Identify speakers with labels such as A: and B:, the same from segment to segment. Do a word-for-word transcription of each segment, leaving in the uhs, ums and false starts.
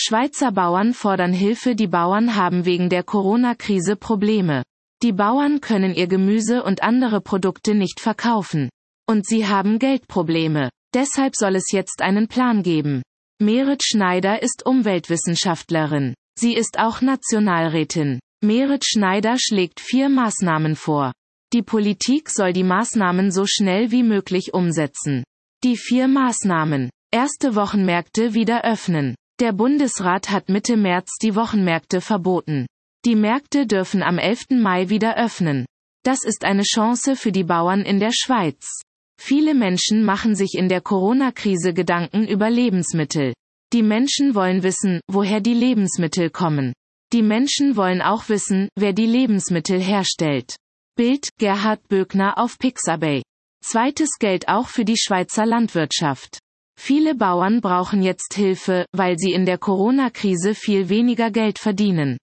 A: Schweizer Bauern fordern Hilfe. Die Bauern haben wegen der Corona-Krise Probleme. Die Bauern können ihr Gemüse und andere Produkte nicht verkaufen. Und sie haben Geldprobleme. Deshalb soll es jetzt einen Plan geben. Merit Schneider ist Umweltwissenschaftlerin. Sie ist auch Nationalrätin. Merit Schneider schlägt vier Maßnahmen vor. Die Politik soll die Maßnahmen so schnell wie möglich umsetzen. Die vier Maßnahmen. Erste Wochenmärkte wieder öffnen. Der Bundesrat hat Mitte März die Wochenmärkte verboten. Die Märkte dürfen am elften Mai wieder öffnen. Das ist eine Chance für die Bauern in der Schweiz. Viele Menschen machen sich in der Corona-Krise Gedanken über Lebensmittel. Die Menschen wollen wissen, woher die Lebensmittel kommen. Die Menschen wollen auch wissen, wer die Lebensmittel herstellt. Bild, Gerhard Böckner auf Pixabay. Zweites Geld auch für die Schweizer Landwirtschaft. Viele Bauern brauchen jetzt Hilfe, weil sie in der Corona-Krise viel weniger Geld verdienen.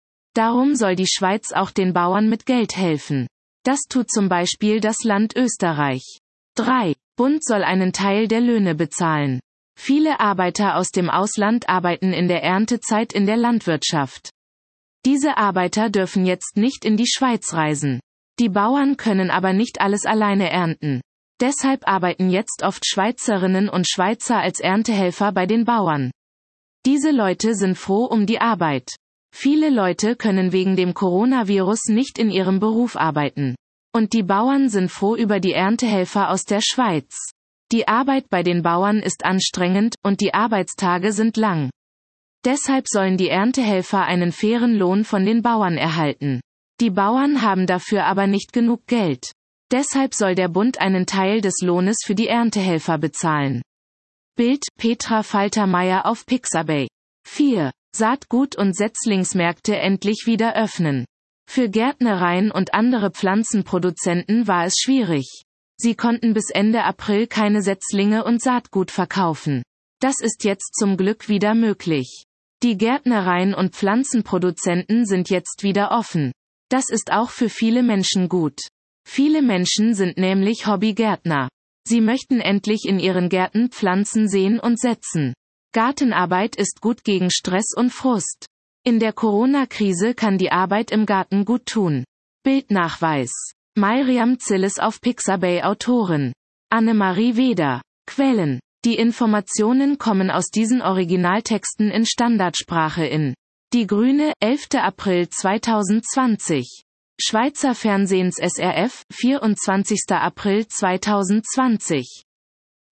A: Darum soll die Schweiz auch den Bauern mit Geld helfen. Das tut zum Beispiel das Land Österreich. drei. Bund soll einen Teil der Löhne bezahlen. Viele Arbeiter aus dem Ausland arbeiten in der Erntezeit in der Landwirtschaft. Diese Arbeiter dürfen jetzt nicht in die Schweiz reisen. Die Bauern können aber nicht alles alleine ernten. Deshalb arbeiten jetzt oft Schweizerinnen und Schweizer als Erntehelfer bei den Bauern. Diese Leute sind froh um die Arbeit. Viele Leute können wegen dem Coronavirus nicht in ihrem Beruf arbeiten. Und die Bauern sind froh über die Erntehelfer aus der Schweiz. Die Arbeit bei den Bauern ist anstrengend, und die Arbeitstage sind lang. Deshalb sollen die Erntehelfer einen fairen Lohn von den Bauern erhalten. Die Bauern haben dafür aber nicht genug Geld. Deshalb soll der Bund einen Teil des Lohnes für die Erntehelfer bezahlen. Bild, Petra Faltermeier auf Pixabay. vier. Saatgut- und Setzlingsmärkte endlich wieder öffnen. Für Gärtnereien und andere Pflanzenproduzenten war es schwierig. Sie konnten bis Ende April keine Setzlinge und Saatgut verkaufen. Das ist jetzt zum Glück wieder möglich. Die Gärtnereien und Pflanzenproduzenten sind jetzt wieder offen. Das ist auch für viele Menschen gut. Viele Menschen sind nämlich Hobbygärtner. Sie möchten endlich in ihren Gärten Pflanzen säen und setzen. Gartenarbeit ist gut gegen Stress und Frust. In der Corona-Krise kann die Arbeit im Garten gut tun. Bildnachweis. Mairiam Zilles auf Pixabay Autorin. Annemarie Weder. Quellen. Die Informationen kommen aus diesen Originaltexten in Standardsprache in Die Grüne, elfter April zweitausendzwanzig. Schweizer Fernsehens S R F, vierundzwanzigster April zweitausendzwanzig.